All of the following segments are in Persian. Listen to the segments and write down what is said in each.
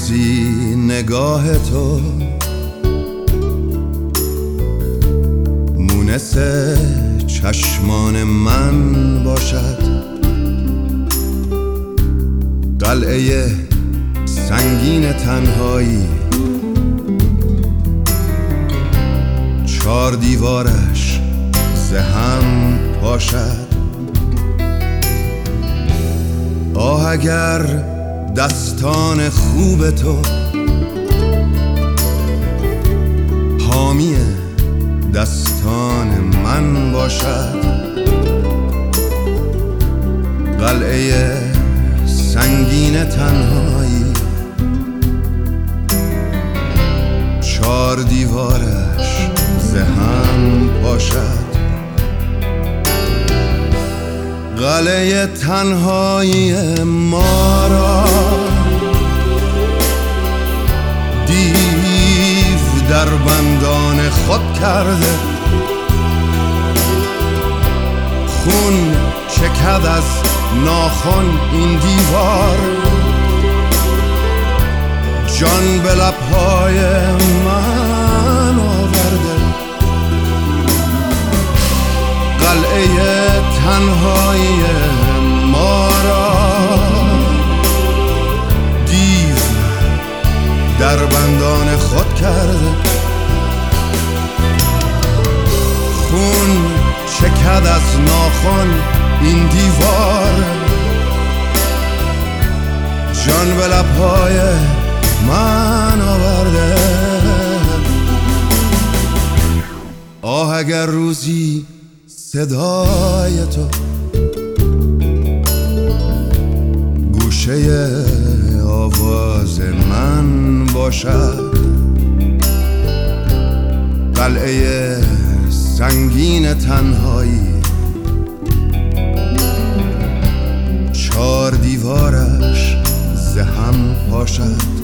روزی نگاه تو مونس چشمان من باشد، قلعه سنگین تنهایی، چار دیوارش ز هم پاشد. آه اگر دستان خوب تو حامی دستان من باشد، قلعه سنگین تنهایی، چار دیوارش ز هم پاشد. قلعه تنهایی ما را دیو در بندان خود کرده، خون چکد از ناخن این دیوار، جان به لبهای من آورده. قلعه تنهایی ما را دیو در بندان خود کرده، خون چکد از ناخن این دیوار، جان به لبهای من آورده. آه اگر روزی صدای تو گوشه آواز من باشد، قلعه سنگین تنهایی، چار دیوارش ز هم پاشد.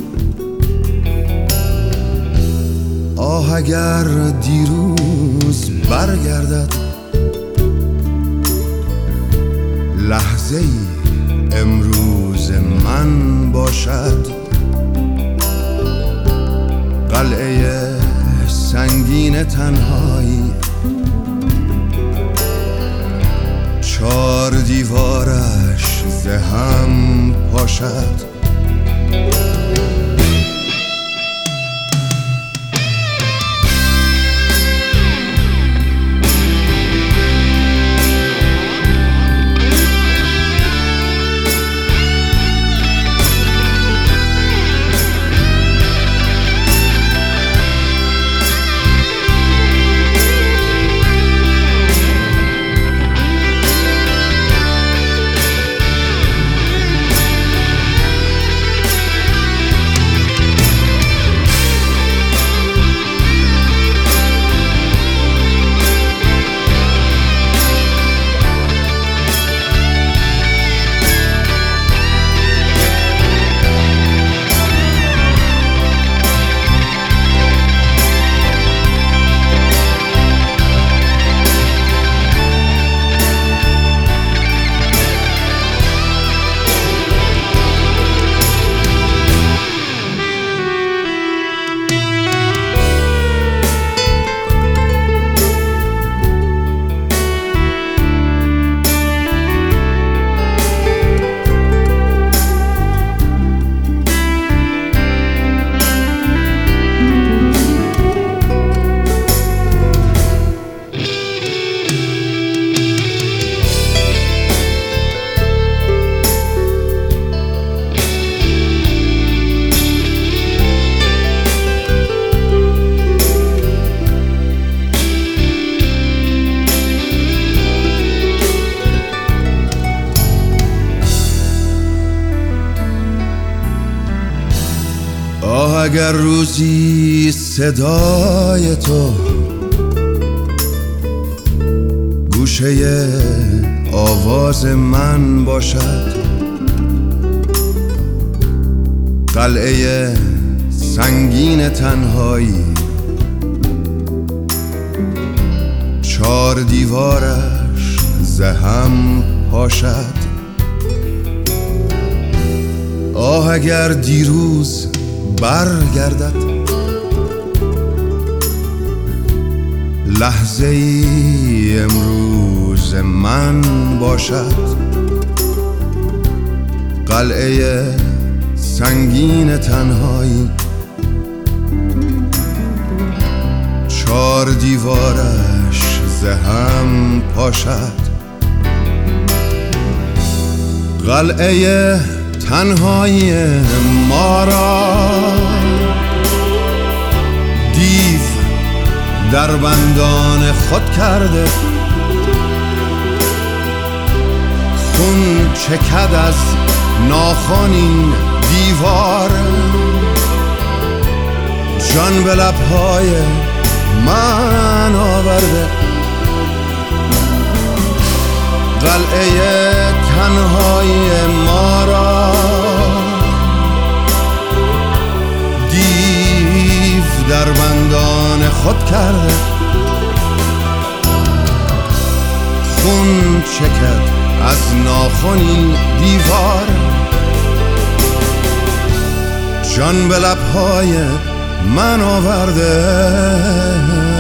آه اگر دیروز برگردد لحظه ای امروز من باشد، قلعه سنگین تنهایی، چار دیوارش ز هم پاشد. آه اگر روزی صدای تو گوشه آواز من باشد، قلعه سنگین تنهایی، چار دیوارش ز هم پاشد. آه اگر دیروز برگردد، لحظه ای امروز من باشد. قلعه سنگین تنهایی، چار دیوارش زهم پاشد. قلعه تنهایی ما را دیو در بندان خود کرده. خون چکد از ناخن این دیوار، جان به لبهای من آورده. قلعه تنهایی ما را دیو در بندان خود کرده. خون چکد از ناخن این دیوار، جان به لبهای من آورده.